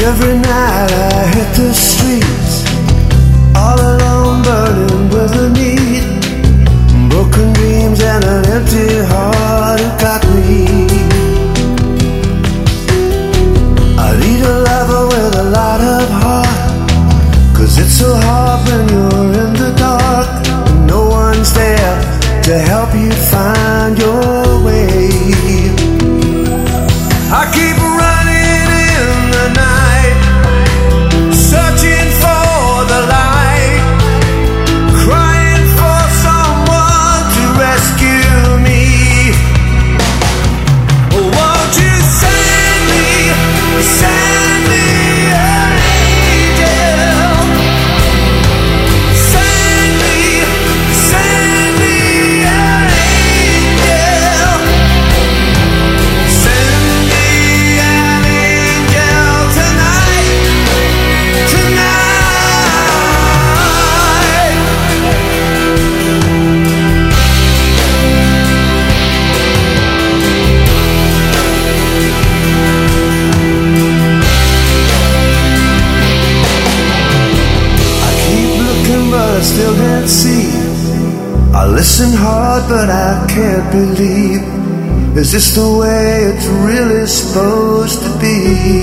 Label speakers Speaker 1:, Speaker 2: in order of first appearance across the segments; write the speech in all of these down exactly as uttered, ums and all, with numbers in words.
Speaker 1: Every night I hit the streets, all alone, burning with the need. Broken dreams and an empty heart have got me. I need a lover with a lot of heart, 'cause it's so hard when you're in the dark and no one's there to help you find your way. I keep running in the night, searching for the light, crying for someone to rescue me. Oh, won't you send me, send me an angel? Send me, send me an angel. Send me an angel tonight, tonight. I keep looking but I still can't see. I listen hard but I can't believe. Is this the way it's really supposed to be?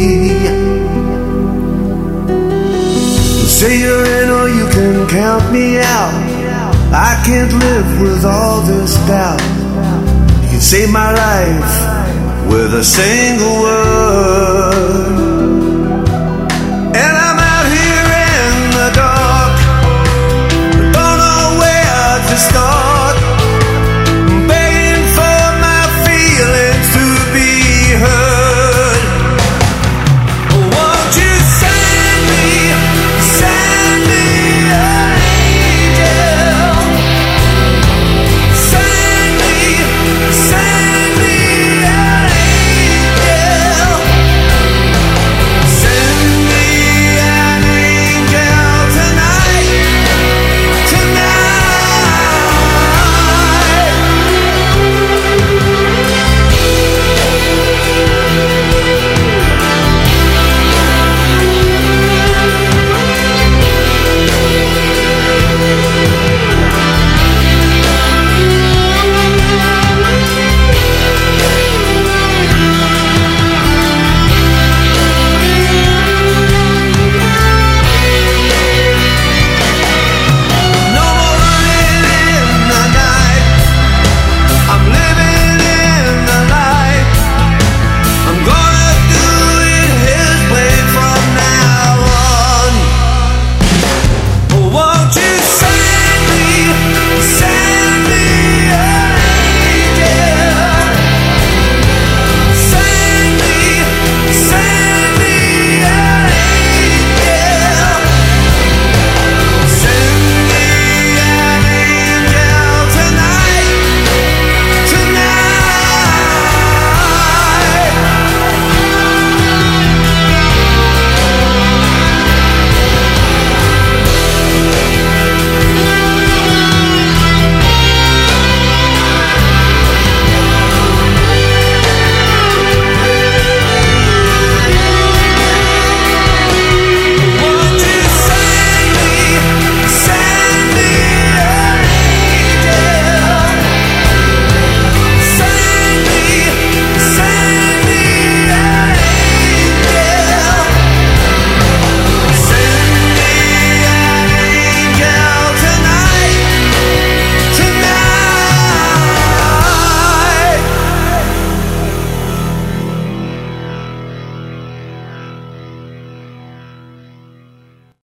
Speaker 1: Say you're in or you can count me out. I can't live with all this doubt. You can save my life with a single word.